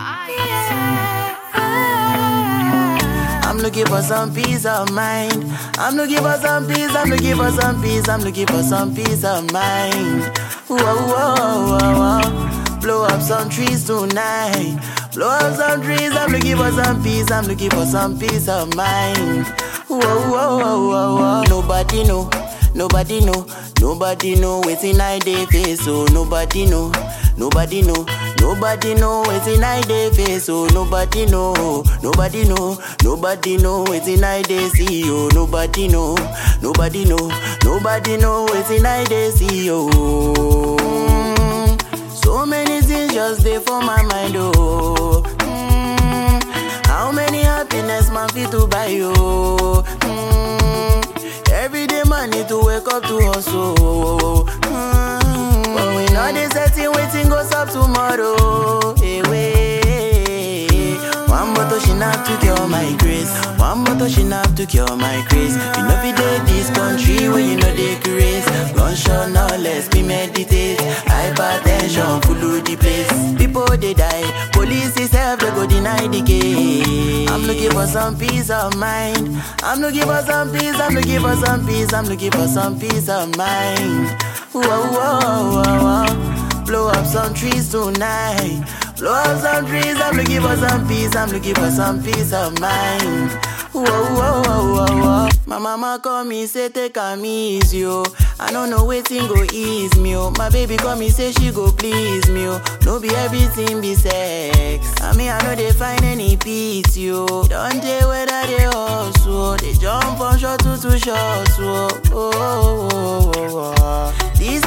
I'm looking for some peace of mind. I'm looking for some peace. I'm looking for some peace. I'm looking for some peace of mind. Whoa, whoa, whoa, whoa. Blow up some trees tonight. Blow up some trees. I'm looking for some peace. I'm looking for some peace of mind. Whoa, whoa, whoa, whoa, whoa. Nobody know. Nobody know. Nobody know wetin I dey face. Oh, nobody know. Nobody know. Nobody know wetin I dey face. Oh, nobody know. Nobody know. Nobody know wetin I dey see. Oh, nobody know. Nobody know. Nobody know wetin I dey see. Oh, so many things just dey for my mind. Oh, how many happiness man fit to buy? Oh, everyday money to wake up to hustle. But we know the setting waiting goes up tomorrow. Hey, wait. One bottle she not to cure my grace. One bottle she not to cure my grace. You know we did this country where you know they grace. Gunshot now let's be meditate. Hypertension full of the place. People they die. Police itself they go deny the case. I'm looking for some peace of mind. I'm looking for some peace. I'm looking for some peace. I'm looking for some peace of mind. Whoa, whoa, whoa, whoa. Blow up some trees tonight. Blow up some trees. I'm looking for some peace. I'm looking for some peace of mind. Whoa, whoa, whoa, whoa, whoa. My mama call me, say take am easy, oh. I don't know wetin go ease me, oh. My baby call me, say she go please me, oh. No be everything be sex. I mean, I know they find any peace, yo. Don't they whether they hustle. They jump from short to short, so. Oh, oh, oh, oh, oh. This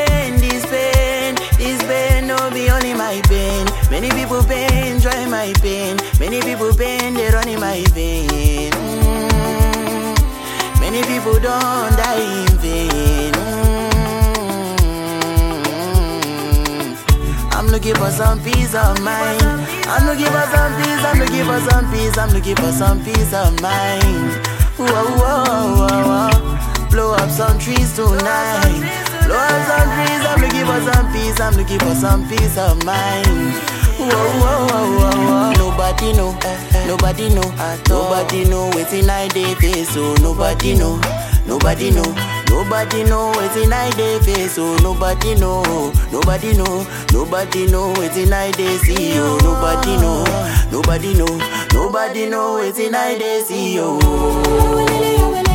pain, no be only my pain. Many people pain, join my pain. Many people pain, they run in my vein. Many people don't die in vain. I'm looking for some peace of mind. I'm looking for some peace. I'm looking for some peace. I'm looking for some peace of mind. Whoa, whoa, whoa, whoa. Blow up some trees tonight. Blow up some trees. I'm looking for some peace. I'm looking for some peace of mind. Whoa, whoa, whoa, whoa, whoa. Nobody know. Nobody know. Nobody know wetin I dey face. Oh, nobody know. Nobody know. Nobody know wetin I dey face. Oh, nobody know. Nobody know. Nobody know wetin I dey see. Oh, nobody know. Nobody know. Nobody know wetin I dey see. Oh.